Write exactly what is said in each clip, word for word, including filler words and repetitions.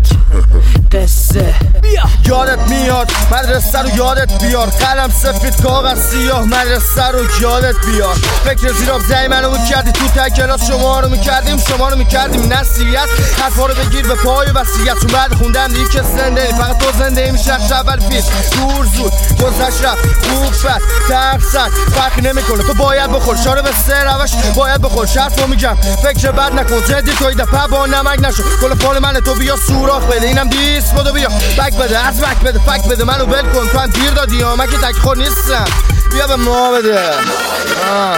قصه یادت میاد مدرسه رو یادت بیار، قلم سفید کاغذ سیاه مدرسه رو یادت بیار. فکر زیراب زی منو میکردی تو تا کلاس شما رو میکردیم شما رو میکردیم نصیحت حرفا رو بگیر به پای وصیت. چون بعد خوندم دیگه که زنده ای فقط تو زنده ای میشه شخص اول فیلم دور زود گذشت رفت خوب فت ترسد فرقی نمیکنه تو باید بخور شاره به سه روش باید بخور شرط رو میگم فکر بد نکن جدی توی دپه با نمک نشو کل فال منه تو بیا سوراخ بده اینم دیس بودو بیا بک بده از بک بده فک بده منو بل کن تو هم دیر دادی ها من که تک خور نیستم بیا به ما بده آه.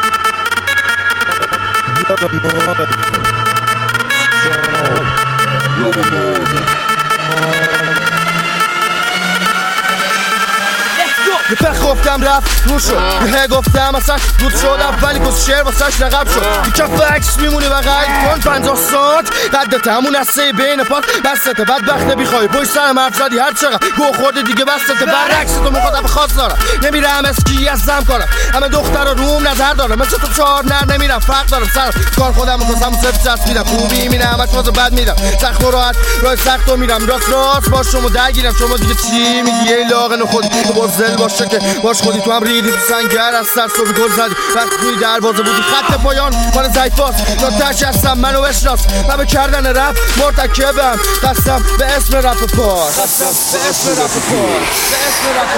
بیا به ما بده بیا به ما بده یه پخ گفتم رفت رو شد یه گفتم اصلا دود شدم ولی کس شعر واسش رقب شد یه کف عکس میمونی بغل کن پنجاه سانت قدت همون نسه بین پات دستت بدبخته بیخوای پشت سرم حرف زدی هر چقدر گو خورده دیگه بستت برعکس تو مخاطب خاص دارم نمیرم اسکی از زم کنم همه دختر رو روم نظر دارم مثل تو چهار نر نمیرم فرق دارم سرم کار خودم رو کسم صرف چست میدم خوبی میرم همش باز بد میدم سخت و راحت راه سخت رو میرم راست راست باش شما درگیرم شما دیگه چی میگی ای لاغن خود بزدل باشه که باش خودی تو هم ریدی تو سنگر از سر صبح گل زدی وقتی توی دروازه بودی خط پایان مال زیفاس ناتش هستم منو بشناس من به کردن رپ مرتکبم قسم به اسم رپ پاس قسم به اسم رپ پاس به اسم رپ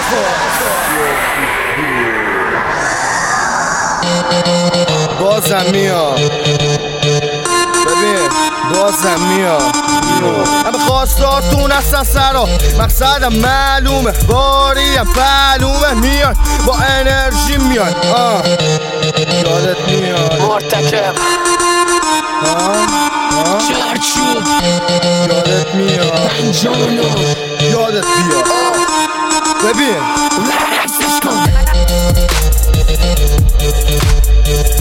پاس بازم میاد ببین بازم میاد همه خواستاتون هستن سرا مقصدم معلومه باریم معلومه میاد با انرژی میاد آه یادت میاد مرتکب چارچوب یادت میاد پنجانو یادت بیاد ببین لحظش کن